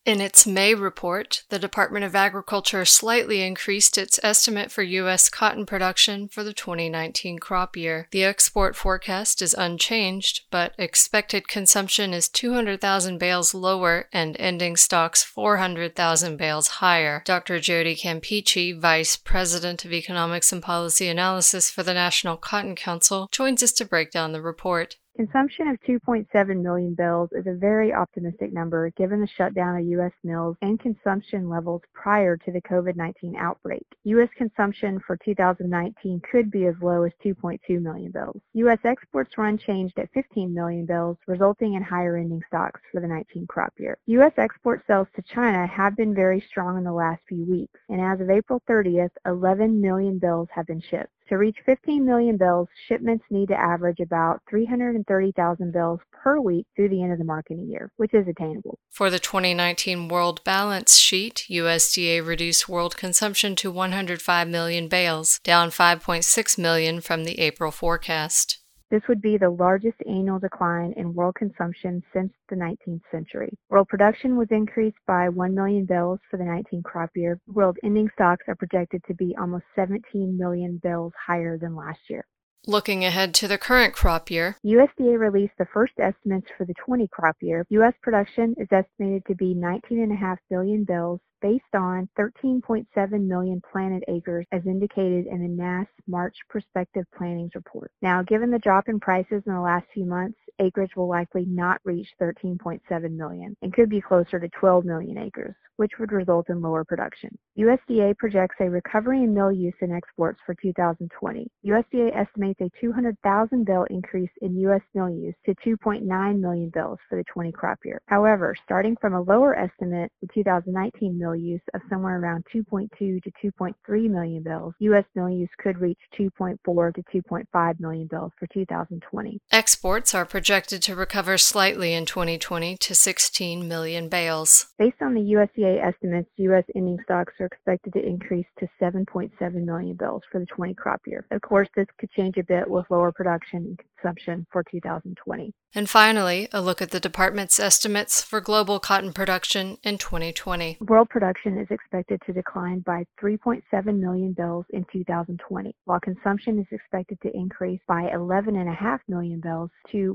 In its May report, the Department of Agriculture slightly increased its estimate for U.S. cotton production for the 2019 crop year. The export forecast is unchanged, but expected consumption is 200,000 bales lower and ending stocks 400,000 bales higher. Dr. Jody Campeachy, Vice President of Economics and Policy Analysis for the National Cotton Council, joins us to break down the report. Consumption of 2.7 million bales is a very optimistic number given the shutdown of U.S. mills and consumption levels prior to the COVID-19 outbreak. U.S. consumption for 2019 could be as low as 2.2 million bales. U.S. exports were unchanged at 15 million bales, resulting in higher ending stocks for the 19 crop year. U.S. export sales to China have been very strong in the last few weeks, and as of April 30th, 11 million bales have been shipped. To reach 15 million bales, shipments need to average about 330,000 bales per week through the end of the marketing year, which is attainable. For the 2019 World Balance Sheet, USDA reduced world consumption to 105 million bales, down 5.6 million from the April forecast. This would be the largest annual decline in world consumption since the 19th century. World production was increased by 1 million bales for the 19 crop year. World ending stocks are projected to be almost 17 million bales higher than last year. Looking ahead to the current crop year, USDA released the first estimates for the 20 crop year. U.S. production is estimated to be 19.5 billion bales based on 13.7 million planted acres as indicated in the NASS March Prospective Plantings Report. Now, given the drop in prices in the last few months, acreage will likely not reach 13.7 million and could be closer to 12 million acres, which would result in lower production. USDA projects a recovery in mill use and exports for 2020. USDA estimates a 200,000 bale increase in U.S. mill use to 2.9 million bales for the 20 crop year. However, starting from a lower estimate for 2019 mill use of somewhere around 2.2 to 2.3 million bales, U.S. mill use could reach 2.4 to 2.5 million bales for 2020. Exports are projected to recover slightly in 2020 to 16 million bales. Based on the USDA estimates, U.S. ending stocks are expected to increase to 7.7 million bales for the 20 crop year. Of course, this could change a bit with lower production and consumption for 2020. And finally, a look at the department's estimates for global cotton production in 2020. World production is expected to decline by 3.7 million bales in 2020, while consumption is expected to increase by 11.5 million bales to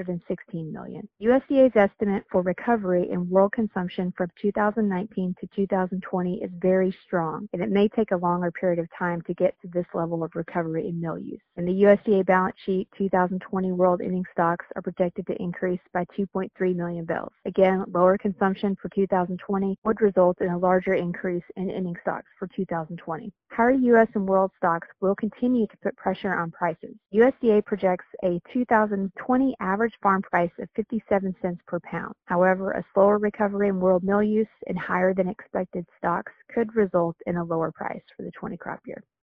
116 million. USDA's estimate for recovery in world consumption from 2019 to 2020 is very strong, and it may take a longer period of time to get to this level of recovery in mill use. In the USDA balance sheet, 2020 world ending stocks are projected to increase by 2.3 million bales. Again, lower consumption for 2020 would result in a larger increase in ending stocks for 2020. Higher U.S. and world stocks will continue to put pressure on prices. USDA projects a 2020 average farm price of 57 cents per pound. However, a slower recovery in world mill use and higher than expected stocks could result in a lower price for the 20 crop year.